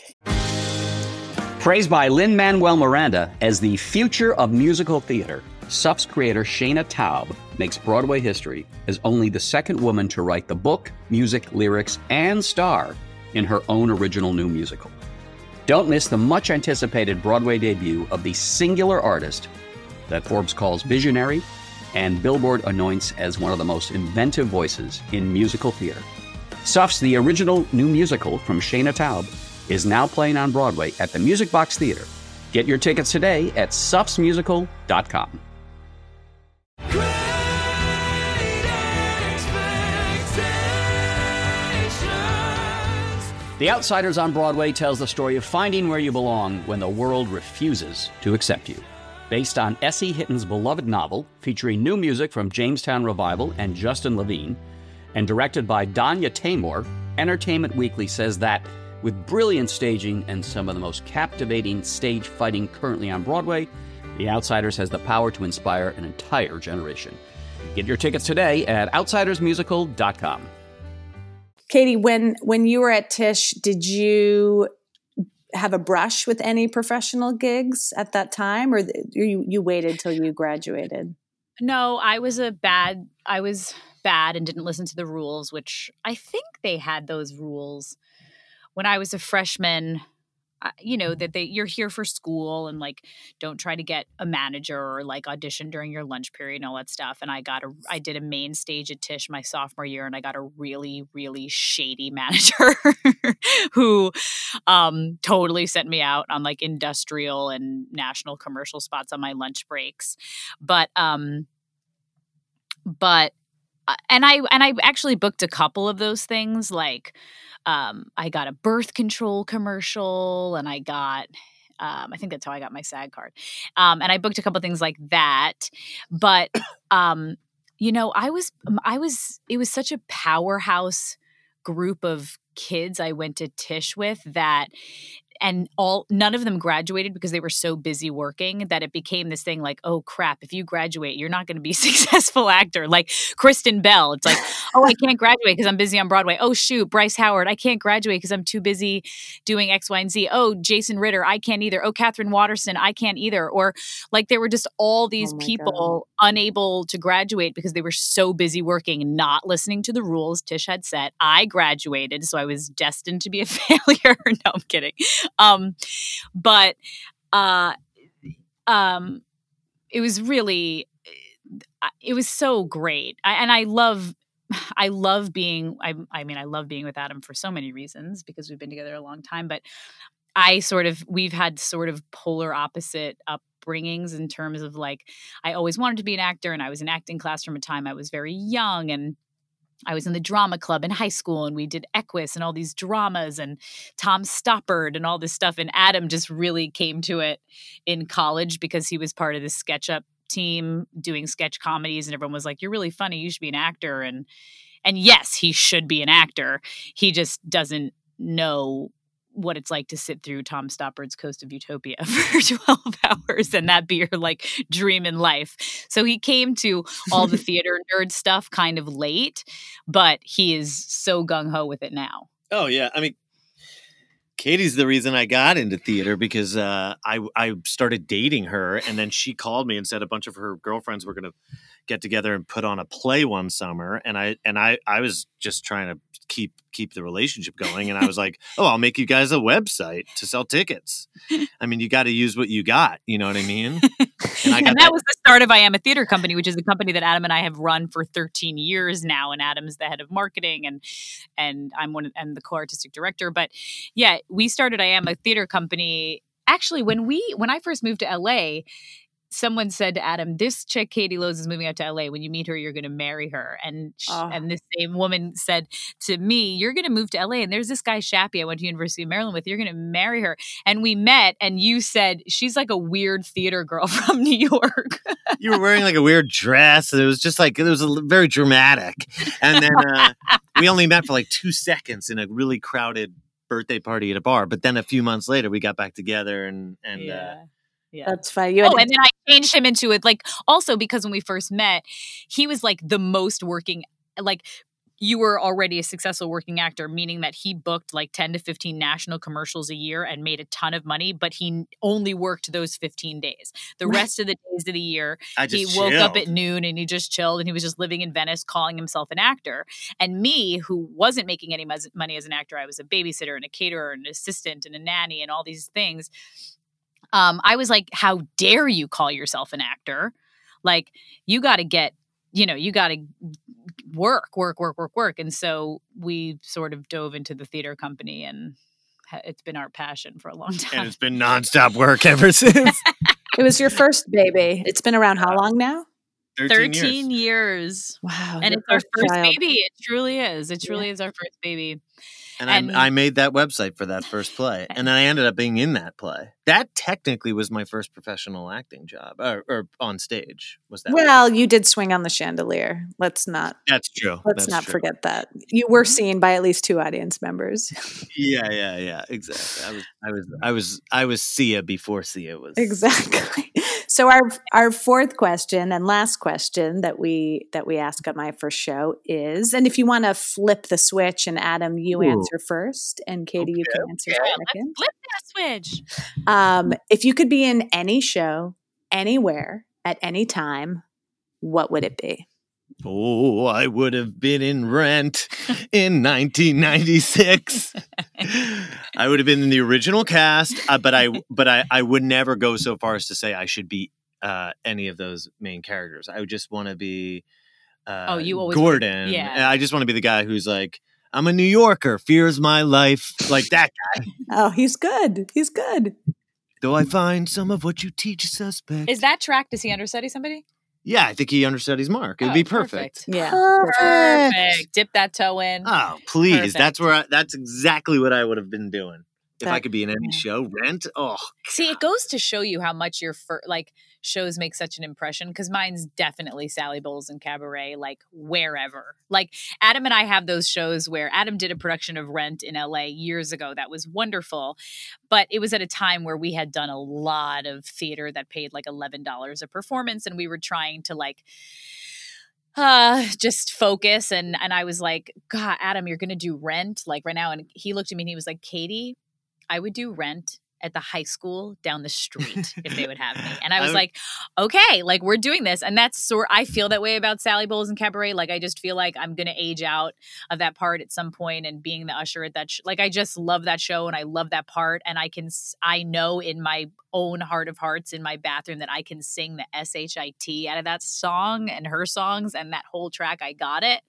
Speaker 6: Praised by Lin-Manuel Miranda as the future of musical theater, S U P's creator Shana Taub makes Broadway history as only the second woman to write the book, music, lyrics, and star in her own original new musical. Don't miss the much-anticipated Broadway debut of the singular artist that Forbes calls visionary, and Billboard anoints as one of the most inventive voices in musical theater. Suff's The Original New Musical from Shayna Taub is now playing on Broadway at the Music Box Theater. Get your tickets today at suffs musical dot com. The Outsiders on Broadway tells the story of finding where you belong when the world refuses to accept you. Based on Essie Hitton's beloved novel, featuring new music from Jamestown Revival and Justin Levine, and directed by Danya Tamor, Entertainment Weekly says that, with brilliant staging and some of the most captivating stage fighting currently on Broadway, The Outsiders has the power to inspire an entire generation. Get your tickets today at outsiders musical dot com.
Speaker 2: Katie, when when you were at Tisch, did you have a brush with any professional gigs at that time, or you you waited till you graduated?
Speaker 4: No, I was a bad. I was bad and didn't listen to the rules, which I think they had those rules when I was a freshman. Uh, you know, that they you're here for school and like don't try to get a manager or like audition during your lunch period and all that stuff. And I got a I did a main stage at Tisch my sophomore year, and I got a really, really shady manager who um, totally sent me out on like industrial and national commercial spots on my lunch breaks. But um, but and I and I actually booked a couple of those things, like. Um, I got a birth control commercial, and I got, um, I think that's how I got my SAG card. Um, and I booked a couple things like that. But, um, you know, I was, I was, it was such a powerhouse group of kids I went to Tisch with that, and all none of them graduated because they were so busy working that it became this thing like, oh crap, if you graduate, you're not going to be a successful actor. Like Kristen Bell, it's like, oh, I can't graduate because I'm busy on Broadway. Oh shoot, Bryce Howard, I can't graduate because I'm too busy doing X, Y, and Z. Oh, Jason Ritter, I can't either. Oh, Catherine Watterson, I can't either. Or like there were just all these
Speaker 2: Oh my
Speaker 4: people unable to graduate because they were so busy working and not listening to the rules Tisch had set. I graduated, so I was destined to be a failure. No, I'm kidding. Um, but, uh, um, it was really, it was so great. I, and I love, I love being, I, I mean, I love being with Adam for so many reasons because we've been together a long time, but I sort of, we've had sort of polar opposite upbringings in terms of like, I always wanted to be an actor, and I was in acting class from a time I was very young, and I was in the drama club in high school, and we did Equus and all these dramas and Tom Stoppard and all this stuff. And Adam just really came to it in college because he was part of the SketchUp team doing sketch comedies, and everyone was like, you're really funny, you should be an actor. And, and yes, he should be an actor. He just doesn't know what it's like to sit through Tom Stoppard's Coast of Utopia for twelve hours and that be your like dream in life. So he came to all the theater nerd stuff kind of late, but he is so gung-ho with it now.
Speaker 3: Oh yeah. I mean, Katie's the reason I got into theater because uh, I I started dating her, and then she called me and said a bunch of her girlfriends were going to get together and put on a play one summer, and I and I I was just trying to keep keep the relationship going, and I was like, oh, I'll make you guys a website to sell tickets. I mean, you got to use what you got, you know what I mean? And, I got
Speaker 4: and that,
Speaker 3: that
Speaker 4: was the start of I Am a Theater Company, which is a company that Adam and I have run for thirteen years now, and Adam's the head of marketing, and and I'm one of, and the co-artistic director. But yeah, we started I Am a Theater Company. Actually, when we when I first moved to L A, someone said to Adam, this chick, Katie Lowes, is moving out to L A. When you meet her, you're going to marry her. And she,
Speaker 2: Oh.
Speaker 4: and this same woman said to me, you're going to move to L A. And there's this guy, Shappy, I went to University of Maryland with. You're going to marry her. And we met, and you said, she's like a weird theater girl from New York.
Speaker 3: you were wearing like a weird dress, and it was just like, it was a, very dramatic. And then uh, we only met for like two seconds in a really crowded birthday party at a bar. But then a few months later, we got back together, and, and
Speaker 4: yeah.
Speaker 3: uh,
Speaker 4: Yeah.
Speaker 2: That's funny. You had
Speaker 4: Oh,
Speaker 2: to-
Speaker 4: and then I changed him into it. Like, also because when we first met, he was like the most working, like you were already a successful working actor, meaning that he booked like ten to fifteen national commercials a year and made a ton of money, but he only worked those fifteen days. The rest of the days of the year,
Speaker 3: I
Speaker 4: he
Speaker 3: just
Speaker 4: woke up
Speaker 3: chilled.
Speaker 4: at noon and he just chilled, and he was just living in Venice, calling himself an actor. And me, who wasn't making any mus- money as an actor, I was a babysitter and a caterer and an assistant and a nanny and all these things. Um, I was like, how dare you call yourself an actor? Like you got to get, you know, you got to work, work, work, work, work. And so we sort of dove into the theater company, and it's been our passion for a long time.
Speaker 3: And it's been nonstop work ever since.
Speaker 2: It was your first baby. It's been around how long now?
Speaker 3: thirteen,
Speaker 4: thirteen
Speaker 3: years.
Speaker 4: years.
Speaker 2: Wow.
Speaker 4: And it's our first child. baby. It truly is. It truly yeah. is our first baby.
Speaker 3: And,
Speaker 4: and
Speaker 3: I, I made that website for that first play. And then I ended up being in that play. That technically was my first professional acting job, or, or on stage. Was that?
Speaker 2: Well, you did swing on the chandelier. Let's not.
Speaker 3: That's true.
Speaker 2: Let's
Speaker 3: That's
Speaker 2: not
Speaker 3: true.
Speaker 2: forget that. You were seen by at least two audience members.
Speaker 3: Yeah, yeah, yeah. Exactly. I was, I was, I was, I was Sia before Sia was.
Speaker 2: Exactly. So our our fourth question and last question that we that we ask on my first show is, and if you want to flip the switch, and Adam, you
Speaker 3: Ooh.
Speaker 2: answer first, and Katie,
Speaker 3: Okay,
Speaker 2: you can answer
Speaker 3: okay.
Speaker 2: second.
Speaker 4: Let's flip that switch.
Speaker 2: Um, if you could be in any show, anywhere, at any time, what would it be?
Speaker 3: Oh, I would have been in Rent in nineteen ninety-six. I would have been in the original cast, uh, but I but I, I would never go so far as to say I should be uh, any of those main characters. I would just want to be uh,
Speaker 4: oh, you always
Speaker 3: Gordon.
Speaker 4: Want, yeah.
Speaker 3: I just want to be the guy who's like, I'm a New Yorker, fears my life, like that guy.
Speaker 2: Oh, he's good. He's good.
Speaker 3: Though I find some of what you teach suspect.
Speaker 4: Is that track? Does he understudy somebody?
Speaker 3: Yeah, I think he understudied Mark. It would
Speaker 4: oh,
Speaker 3: be perfect.
Speaker 4: perfect.
Speaker 2: Yeah.
Speaker 3: Perfect.
Speaker 4: Perfect. Dip that toe in.
Speaker 3: Oh, please.
Speaker 4: Perfect.
Speaker 3: That's where I, that's exactly what I would have been doing. If
Speaker 2: That-
Speaker 3: I could be in any
Speaker 2: yeah.
Speaker 3: show, Rent. Oh,
Speaker 4: See, it goes to show you how much your fir- like shows make such an impression, because mine's definitely Sally Bowles and Cabaret, like wherever. Like Adam and I have those shows where Adam did a production of Rent in L A years ago that was wonderful, but it was at a time where we had done a lot of theater that paid like eleven dollars a performance, and we were trying to like uh just focus, and and I was like, God, Adam, you're gonna do Rent like right now. And he looked at me and he was like, Katie, I would do Rent at the high school down the street if they would have me. And I was
Speaker 3: I would-
Speaker 4: like, okay, like we're doing this. And that's sort, I feel that way about Sally Bowles and Cabaret. Like, I just feel like I'm going to age out of that part at some point, and being the usher at that, sh- like, I just love that show and I love that part. And I can, s- I know in my own heart of hearts in my bathroom that I can sing the S H I T out of that song and her songs and that whole track. I got it.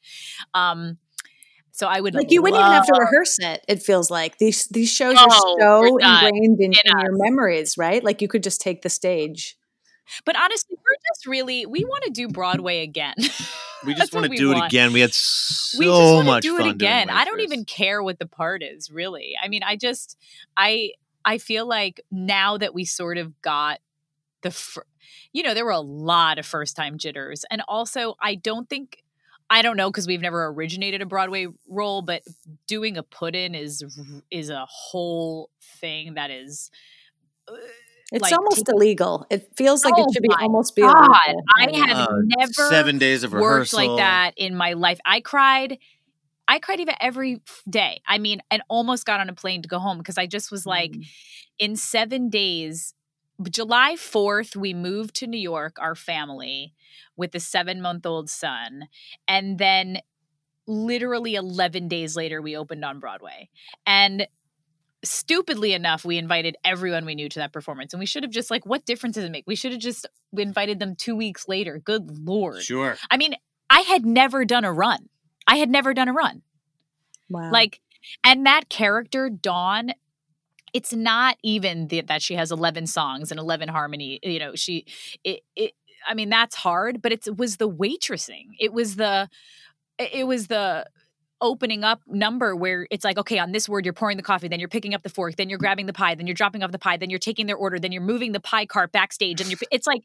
Speaker 4: Um, So I would
Speaker 2: Like you wouldn't even have to
Speaker 4: love-
Speaker 2: reherse it. It feels like these these shows
Speaker 4: No,
Speaker 2: are so
Speaker 4: we're not.
Speaker 2: ingrained in,
Speaker 4: In
Speaker 2: in your
Speaker 4: us.
Speaker 2: memories, right? Like you could just take the stage.
Speaker 4: But honestly, we're just really, we want to do Broadway again.
Speaker 3: we
Speaker 4: That's
Speaker 3: just
Speaker 4: what
Speaker 3: want to
Speaker 4: we
Speaker 3: do
Speaker 4: want.
Speaker 3: it again. We had so
Speaker 4: we just want
Speaker 3: much
Speaker 4: to do
Speaker 3: fun
Speaker 4: it again.
Speaker 3: doing
Speaker 4: I don't
Speaker 3: Waitress.
Speaker 4: even care what the part is, really. I mean, I just, I, I feel like now that we sort of got the, fir- you know, there were a lot of first time jitters. And also, I don't think, I don't know, because we've never originated a Broadway role, but doing a put-in is is a whole thing that is. Uh,
Speaker 2: It's
Speaker 4: like,
Speaker 2: almost illegal. It feels like
Speaker 4: Oh
Speaker 2: it should be
Speaker 4: my
Speaker 2: almost be
Speaker 4: God,
Speaker 2: illegal.
Speaker 4: I had
Speaker 3: Uh,
Speaker 4: never
Speaker 3: seven days of
Speaker 4: worked
Speaker 3: rehearsal
Speaker 4: like that in my life. I cried. I cried even every day. I mean, and almost got on a plane to go home because I just was like,
Speaker 2: Mm.
Speaker 4: in seven days, July fourth, we moved to New York, our family, with a seven month old son. And then literally eleven days later, we opened on Broadway. And stupidly enough, we invited everyone we knew to that performance. And we should have just like, what difference does it make? We should have just invited them two weeks later. Good Lord.
Speaker 3: Sure.
Speaker 4: I mean, I had never done a run. I had never done a run.
Speaker 2: Wow.
Speaker 4: Like, and that character, Dawn, it's not even the, that she has eleven songs and eleven harmony. You know, she, it, it, I mean, that's hard, but it's, it was the waitressing. It was the, it was the opening up number where it's like, okay, on this word, you're pouring the coffee, then you're picking up the fork, then you're grabbing the pie, then you're dropping off the pie, then you're taking their order, then you're moving the pie cart backstage. And you're, it's like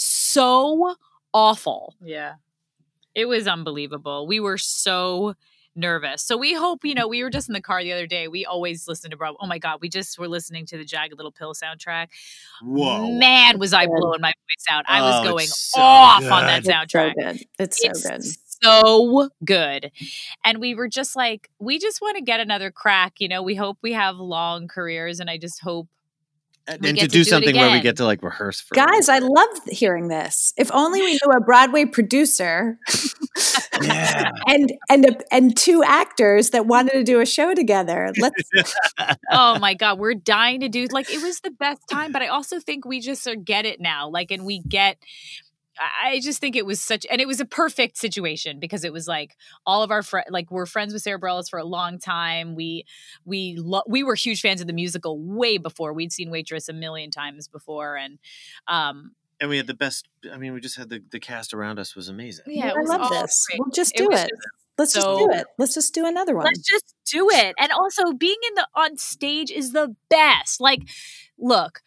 Speaker 4: so awful. Yeah. It was unbelievable. We were so nervous. So we hope, you know, we were just in the car the other day. We always listen to Broadway. Oh my God, we just were listening to the Jagged Little Pill soundtrack.
Speaker 3: Whoa.
Speaker 4: Man, was I
Speaker 2: Good.
Speaker 4: blowing my voice out. I was
Speaker 3: Oh,
Speaker 4: going
Speaker 3: it's so
Speaker 4: off
Speaker 3: good.
Speaker 4: on that
Speaker 2: it's so
Speaker 4: soundtrack.
Speaker 2: good. It's so
Speaker 4: It's
Speaker 2: good.
Speaker 4: so good. And we were just like, we just want to get another crack. You know, we hope we have long careers, and I just hope
Speaker 3: And,
Speaker 4: we
Speaker 3: and
Speaker 4: get
Speaker 3: to
Speaker 4: to
Speaker 3: do
Speaker 4: do it
Speaker 3: something where we
Speaker 4: again.
Speaker 3: get to like rehearse for
Speaker 2: Guys, I
Speaker 3: a little
Speaker 2: love hearing this. If only we knew a Broadway producer
Speaker 3: bit. Yeah.
Speaker 2: and and a, and two actors that wanted to do a show together. Let's
Speaker 4: oh my God, we're dying to do, like, it was the best time. But I also think we just sort of get it now. Like, and we get, I just think it was such, and it was a perfect situation because it was like all of our friends, like we're friends with Sarah Bareilles for a long time. We, we, lo- we were huge fans of the musical way before. We'd seen Waitress a million times before. And, um,
Speaker 3: and we had the best, I mean, we just had the, the cast around us was amazing.
Speaker 4: yeah,
Speaker 2: I love this.
Speaker 4: great.
Speaker 2: We'll just
Speaker 4: It
Speaker 2: do
Speaker 4: was
Speaker 2: it.
Speaker 4: just
Speaker 2: Let's
Speaker 4: so-
Speaker 2: just do it. Let's just do another one.
Speaker 4: Let's just do it. And also being in the, on stage is the best. Like, look,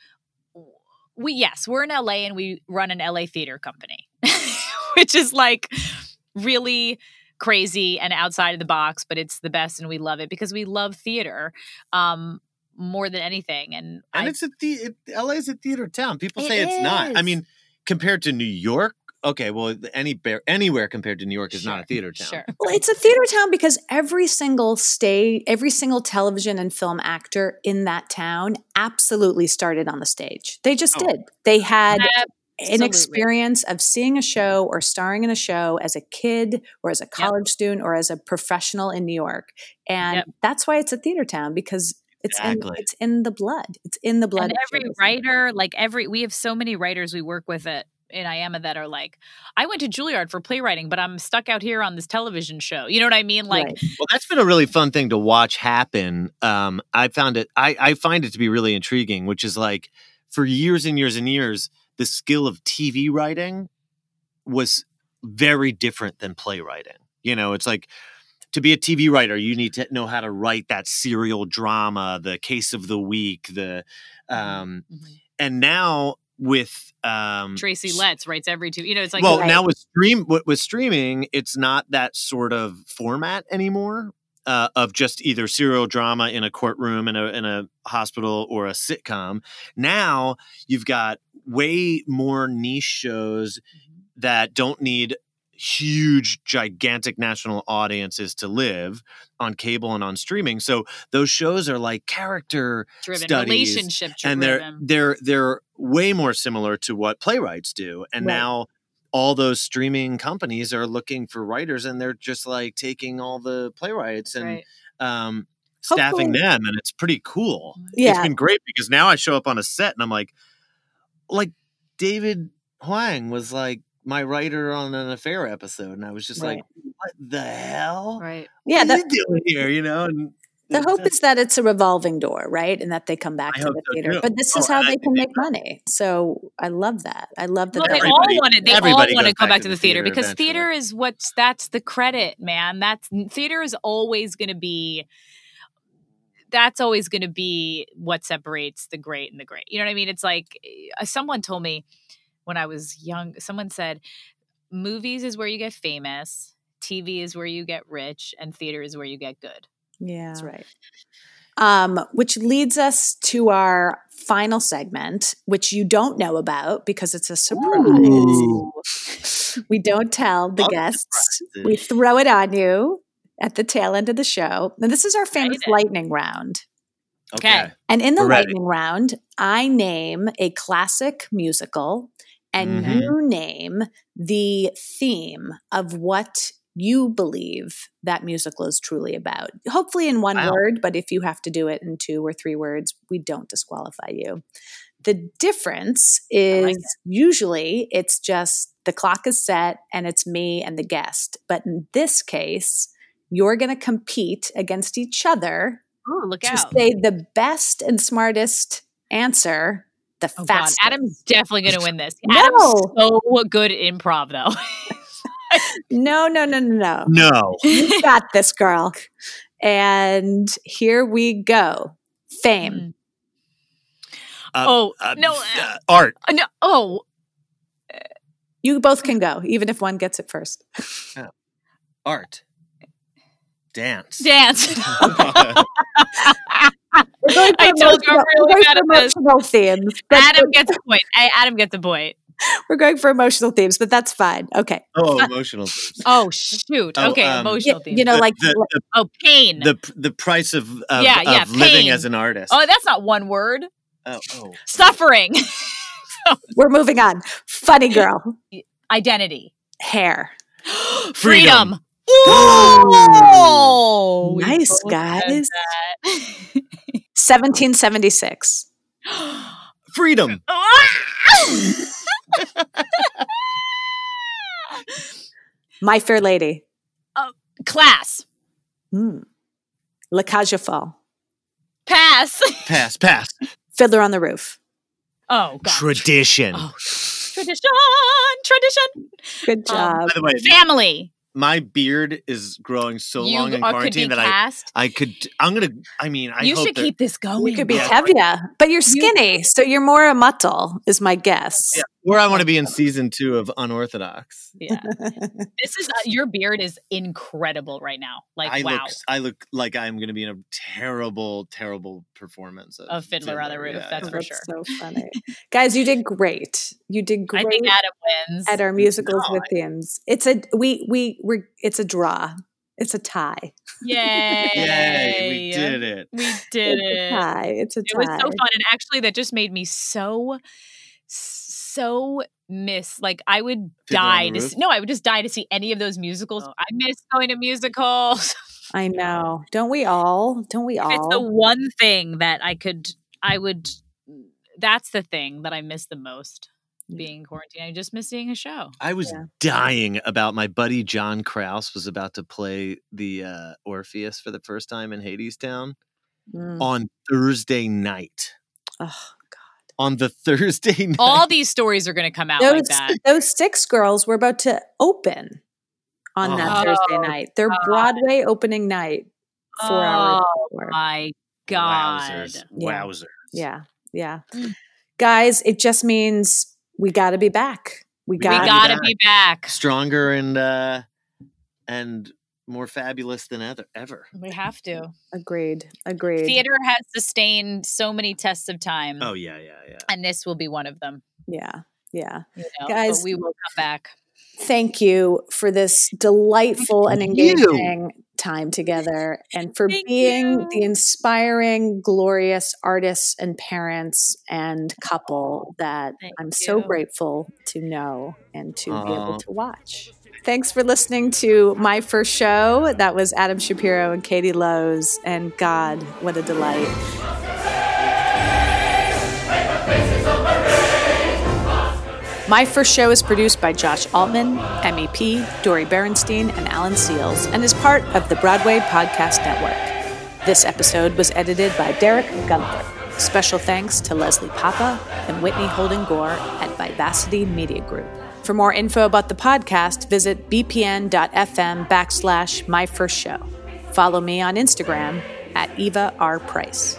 Speaker 4: we, yes, we're in L A and we run an L A theater company, which is like really crazy and outside of the box, but it's the best and we love it because we love theater um, more than anything. And,
Speaker 3: And
Speaker 4: I,
Speaker 3: it's a the it, L A is a theater town. People
Speaker 4: It
Speaker 3: say it's not. I
Speaker 4: is.
Speaker 3: mean, compared to New York, okay, well, any bear, anywhere compared to New York is not a theater town.
Speaker 4: Sure.
Speaker 2: Well, it's a theater town because every single stage, every single television and film actor in that town absolutely started on the stage. They just
Speaker 3: Oh.
Speaker 2: did. They had an
Speaker 4: Absolutely.
Speaker 2: experience of seeing a show or starring in a show as a kid or as a college student or as a professional in New York. And
Speaker 4: Yep.
Speaker 2: that's why it's a theater town because it's in,
Speaker 3: Exactly.
Speaker 2: it's in the blood. It's in the blood.
Speaker 4: And
Speaker 2: of
Speaker 4: every
Speaker 2: show business.
Speaker 4: writer, like every, we have so many writers we work with at in I A M A that are like, I went to Juilliard for playwriting, but I'm stuck out here on this television show. You know what I mean? Like,
Speaker 2: Right.
Speaker 3: Well, that's been a really fun thing to watch happen. Um, I found it, I, I find it to be really intriguing, which is like for years and years and years, the skill of T V writing was very different than playwriting. You know, it's like to be a T V writer, you need to know how to write that serial drama, the case of the week, the, um, and now with um,
Speaker 4: Tracy Letts writes every two, you know, it's like,
Speaker 3: well,
Speaker 2: Right.
Speaker 3: now with stream with, with streaming, it's not that sort of format anymore uh, of just either serial drama in a courtroom in a in a hospital or a sitcom. Now you've got way more niche shows that don't need huge, gigantic national audiences to live on cable and on streaming. So those shows are like character
Speaker 4: driven,
Speaker 3: studies,
Speaker 4: relationship
Speaker 3: and they're
Speaker 4: driven.
Speaker 3: they're they're way more similar to what playwrights do. And
Speaker 2: Right.
Speaker 3: now all those streaming companies are looking for writers, and they're just like taking all the playwrights and
Speaker 4: Right.
Speaker 3: um, staffing
Speaker 2: Hopefully-
Speaker 3: them, and it's pretty cool. It's
Speaker 2: Yeah.
Speaker 3: been great because now I show up on a set and I'm like, like David Huang was like my writer on an Affair episode, and I was just
Speaker 2: Right.
Speaker 3: like, what the hell?
Speaker 4: Right.
Speaker 2: Yeah.
Speaker 3: What
Speaker 2: The,
Speaker 3: are you doing here? You know, and
Speaker 2: the
Speaker 3: it's-
Speaker 2: hope is that it's a revolving door, right? And that they come back
Speaker 3: I
Speaker 2: to
Speaker 3: hope
Speaker 2: the
Speaker 3: so,
Speaker 2: theater.
Speaker 3: too.
Speaker 2: But this
Speaker 3: Oh,
Speaker 2: is how
Speaker 3: and I
Speaker 2: they
Speaker 3: think
Speaker 2: can
Speaker 3: they
Speaker 2: make money. So I love that. I love that.
Speaker 4: Well, they
Speaker 2: they're-
Speaker 4: all
Speaker 3: Everybody-
Speaker 4: want to. They all
Speaker 3: everybody
Speaker 4: want to
Speaker 3: goes
Speaker 4: go
Speaker 3: back
Speaker 4: back
Speaker 3: to
Speaker 4: to
Speaker 3: the
Speaker 4: the theater
Speaker 3: theater
Speaker 4: because
Speaker 3: eventually.
Speaker 4: theater is what's that's the credit, man. That's theater is always going to be. That's always going to be what separates the great and the great. You know what I mean? It's like uh, someone told me when I was young. Someone said, "Movies is where you get famous, T V is where you get rich, and theater is where you get good."
Speaker 2: Yeah.
Speaker 4: That's right.
Speaker 2: Um, which leads us to our final segment, which you don't know about because it's a surprise.
Speaker 3: Ooh.
Speaker 2: We don't tell the
Speaker 3: Love
Speaker 2: guests.
Speaker 3: surprises.
Speaker 2: We throw it on you at the tail end of the show. And this is our famous
Speaker 4: Excited.
Speaker 2: lightning round.
Speaker 3: Okay.
Speaker 4: Okay.
Speaker 2: And in the
Speaker 3: We're ready.
Speaker 2: lightning round, I name a classic musical and
Speaker 3: Mhm.
Speaker 2: you name the theme of what you believe that musical is truly about. Hopefully in one
Speaker 3: Wow.
Speaker 2: word, but if you have to do it in two or three words, we don't disqualify you. The difference is
Speaker 4: like it.
Speaker 2: usually it's just the clock is set and it's me and the guest. But in this case, you're going to compete against each other
Speaker 4: Oh, look
Speaker 2: to
Speaker 4: out!
Speaker 2: say the best and smartest answer the
Speaker 4: Oh God,
Speaker 2: fastest.
Speaker 4: Adam's definitely going to win this.
Speaker 2: No.
Speaker 4: Adam's so good at improv, though.
Speaker 2: No, no, no, no, no.
Speaker 3: No.
Speaker 2: You got this, girl. And here we go. Fame.
Speaker 4: Mm.
Speaker 3: Uh,
Speaker 4: Oh,
Speaker 3: uh,
Speaker 4: no,
Speaker 3: uh, art.
Speaker 4: Uh, no, oh,
Speaker 2: You both can go, even if one gets it first.
Speaker 3: Art. Dance.
Speaker 4: dance.
Speaker 2: We're going for
Speaker 4: I told you I'm
Speaker 2: emotional-
Speaker 4: really
Speaker 2: we're going
Speaker 4: bad
Speaker 2: for
Speaker 4: at this.
Speaker 2: emotional themes. but-
Speaker 4: Adam gets a point. I, Adam gets a point.
Speaker 2: We're going for emotional themes, but that's fine. Okay.
Speaker 3: Oh, emotional themes.
Speaker 4: Oh shoot!
Speaker 3: Oh,
Speaker 4: Okay,
Speaker 3: um,
Speaker 4: emotional
Speaker 2: You,
Speaker 4: theme.
Speaker 2: you know,
Speaker 3: The-
Speaker 2: like
Speaker 3: the, the,
Speaker 4: oh, pain.
Speaker 3: the the price of of,
Speaker 4: Yeah, yeah,
Speaker 3: of living
Speaker 4: pain.
Speaker 3: as an artist.
Speaker 4: oh, that's not one word.
Speaker 3: oh, oh.
Speaker 4: Suffering.
Speaker 2: we're moving on. Funny girl.
Speaker 4: Identity.
Speaker 2: Hair.
Speaker 4: Freedom.
Speaker 3: Freedom.
Speaker 4: Ooh, we
Speaker 2: Nice,
Speaker 4: both said
Speaker 2: guys.
Speaker 4: that.
Speaker 2: seventeen seventy-six.
Speaker 3: Um, Freedom.
Speaker 4: Ah!
Speaker 2: My Fair Lady.
Speaker 4: Class.
Speaker 2: Mm. La Cage aux Folles.
Speaker 4: Pass.
Speaker 3: Pass, pass.
Speaker 2: Fiddler on the Roof.
Speaker 4: Oh, God.
Speaker 3: Tradition.
Speaker 4: Oh. Tradition. Tradition.
Speaker 2: Good job.
Speaker 3: By the way,
Speaker 4: Family.
Speaker 3: my beard is growing so
Speaker 4: You
Speaker 3: long in
Speaker 4: are- could
Speaker 3: quarantine
Speaker 4: be
Speaker 3: that
Speaker 4: cast.
Speaker 3: I I could I'm gonna I mean I
Speaker 4: You
Speaker 3: hope
Speaker 4: should
Speaker 3: that-
Speaker 4: keep this going.
Speaker 2: You could be
Speaker 3: Yeah.
Speaker 2: Tevye, but you're skinny, so you're more a muttle, is my guess.
Speaker 3: yeah, where I want to be in season two of Unorthodox.
Speaker 4: Yeah. This is uh, your beard is incredible right now. Like
Speaker 3: I
Speaker 4: wow.
Speaker 3: look I look like I'm gonna be in a terrible, terrible performance of,
Speaker 4: Of Fiddler on the Roof,
Speaker 3: Yeah,
Speaker 4: that's
Speaker 3: yeah.
Speaker 4: for
Speaker 2: That's
Speaker 4: sure.
Speaker 2: so funny. Guys, you did great. You did great
Speaker 4: I think Adam wins.
Speaker 2: at our musicals
Speaker 3: No,
Speaker 2: with themes. It's a we we we it's a draw. It's a tie.
Speaker 4: Yay.
Speaker 3: Yay, we did it.
Speaker 4: We did
Speaker 2: It's a
Speaker 4: it.
Speaker 2: tie. It's a
Speaker 4: It
Speaker 2: tie.
Speaker 4: was so fun. And actually that just made me so so miss like I would
Speaker 3: Fiddler on
Speaker 4: die
Speaker 3: the
Speaker 4: to
Speaker 3: Roof?
Speaker 4: see, no, I would just die to see any of those musicals. I miss going to musicals.
Speaker 2: I know. Don't we all? Don't we
Speaker 4: If it's the
Speaker 2: all?
Speaker 4: one thing that I could I would that's the thing that I miss the most being in quarantine. I just miss seeing a show.
Speaker 3: I was
Speaker 2: Yeah.
Speaker 3: dying about my buddy John Krause was about to play the uh, Orpheus for the first time in Hadestown
Speaker 2: Mm.
Speaker 3: on Thursday night.
Speaker 2: Oh,
Speaker 3: On the Thursday night.
Speaker 4: All these stories are going to come out
Speaker 2: those
Speaker 4: like that.
Speaker 2: those six girls were about to open on that
Speaker 3: Oh.
Speaker 2: Thursday night. Their
Speaker 4: God.
Speaker 2: Broadway opening night, four hours
Speaker 4: Oh,
Speaker 2: before.
Speaker 4: my God.
Speaker 3: Wowzers.
Speaker 2: Yeah.
Speaker 3: Wowzers.
Speaker 2: Yeah, yeah.
Speaker 4: Mm.
Speaker 2: Guys, it just means we got to be back. We
Speaker 3: We
Speaker 4: We
Speaker 2: got.
Speaker 3: gotta
Speaker 4: got to
Speaker 3: back.
Speaker 4: be back.
Speaker 3: Stronger and uh, and more fabulous than ever. ever.
Speaker 4: We have to.
Speaker 2: Agreed. Agreed.
Speaker 4: Theater has sustained so many tests of time.
Speaker 3: Oh yeah, yeah, yeah.
Speaker 4: And this will be one of them.
Speaker 2: Yeah, yeah.
Speaker 4: You know?
Speaker 2: Guys-
Speaker 4: but we will come back.
Speaker 2: Thank you for this delightful and
Speaker 3: Thank you.
Speaker 2: engaging time together, and for
Speaker 4: Thank
Speaker 2: being
Speaker 4: you.
Speaker 2: the inspiring, glorious artists and parents and couple that
Speaker 4: Thank
Speaker 2: I'm so
Speaker 4: you.
Speaker 2: grateful to know and to be able
Speaker 3: Aw.
Speaker 2: to watch. Thanks for listening to my first show. That was Adam Shapiro and Katie Lowe's, and God, what a delight. My First Show is produced by Josh Altman, M E P, Dory Berenstein, and Alan Seals, and is part of the Broadway Podcast Network. This episode was edited by Derek Gunther. Special thanks to Leslie Papa and Whitney Holden Gore at Vivacity Media Group. For more info about the podcast, visit bpn.fm backslash my first show. Follow me on Instagram at Eva R. Price.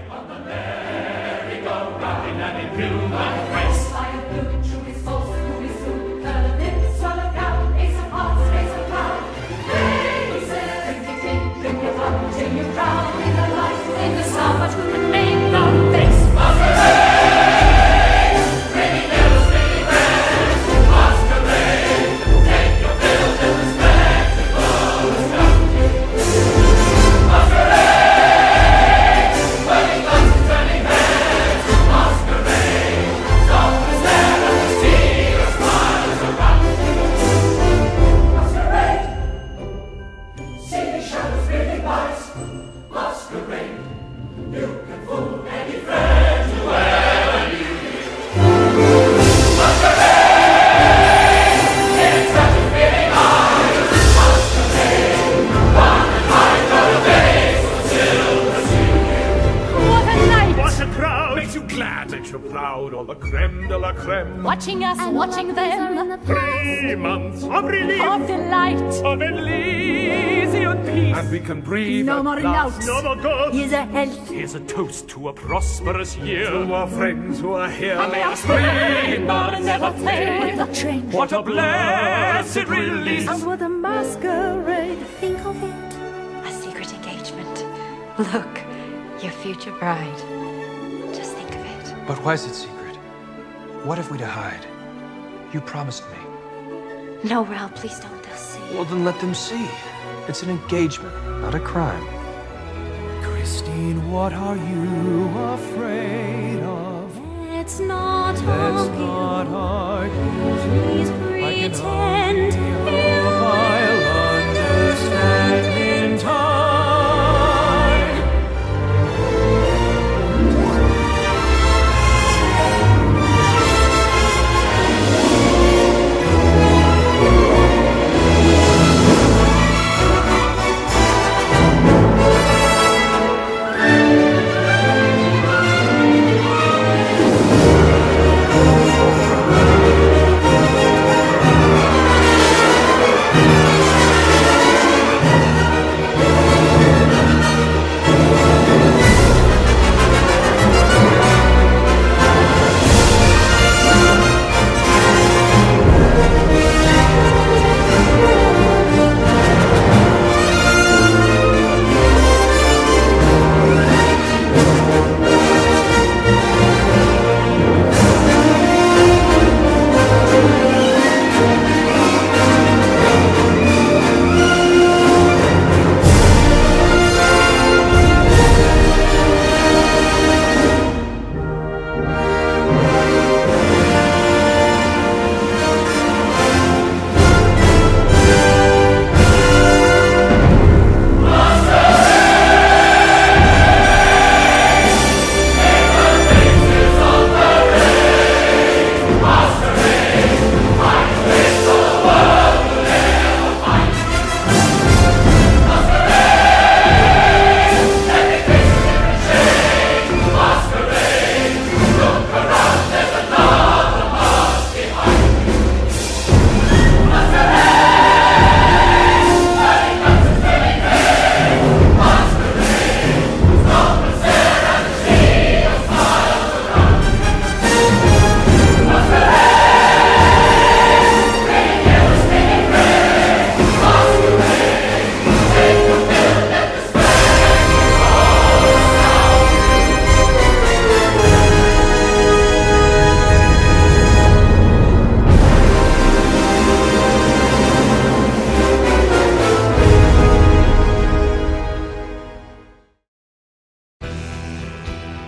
Speaker 5: What a crowd! Makes you glad, makes you proud. All the creme de la creme.
Speaker 7: Watching us, and watching them,
Speaker 5: Three months of relief,
Speaker 7: of delight.
Speaker 5: of Elysian peace. And we can breathe
Speaker 7: No
Speaker 5: at
Speaker 7: more
Speaker 5: last.
Speaker 7: louts.
Speaker 5: No more ghosts.
Speaker 7: Here's a health.
Speaker 5: Here's a toast to a prosperous year. To our friends who are here. And may our springboard never fade.
Speaker 7: The train.
Speaker 5: What a blessed release.
Speaker 7: And with a masquerade.
Speaker 8: Think of it. A secret engagement. Look, your future bride. Just think of it.
Speaker 9: But why is it secret? What if we to hide? You promised me.
Speaker 8: No, Ralph, please don't. They'll see.
Speaker 9: Well, then let them see. It's an engagement, not a crime. Christine, what are you afraid of?
Speaker 7: It's not
Speaker 9: Let's
Speaker 7: argue.
Speaker 9: not argue.
Speaker 7: Please
Speaker 9: I can
Speaker 7: pretend
Speaker 9: only
Speaker 7: you
Speaker 9: hope I'll understand in time.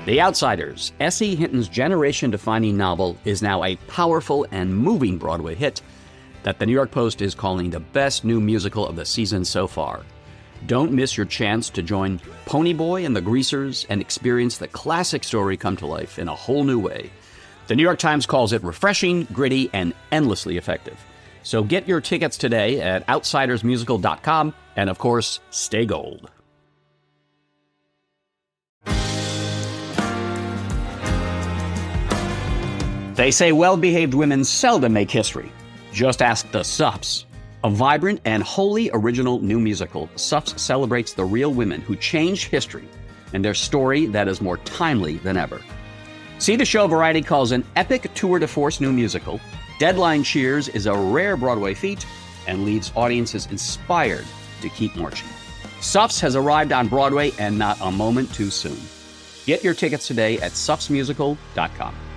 Speaker 6: The Outsiders, S E. Hinton's generation-defining novel, is now a powerful and moving Broadway hit that the New York Post is calling the best new musical of the season so far. Don't miss your chance to join Ponyboy and the Greasers and experience the classic story come to life in a whole new way. The New York Times calls it refreshing, gritty, and endlessly effective. So get your tickets today at outsiders musical dot com, and of course, stay gold. They say well-behaved women seldom make history. Just ask the Suffs. A vibrant and wholly original new musical, Suffs celebrates the real women who changed history and their story that is more timely than ever. See the show Variety calls an epic tour de force new musical. Deadline cheers is a rare Broadway feat and leaves audiences inspired to keep marching. Suffs has arrived on Broadway and not a moment too soon. Get your tickets today at suffs musical dot com.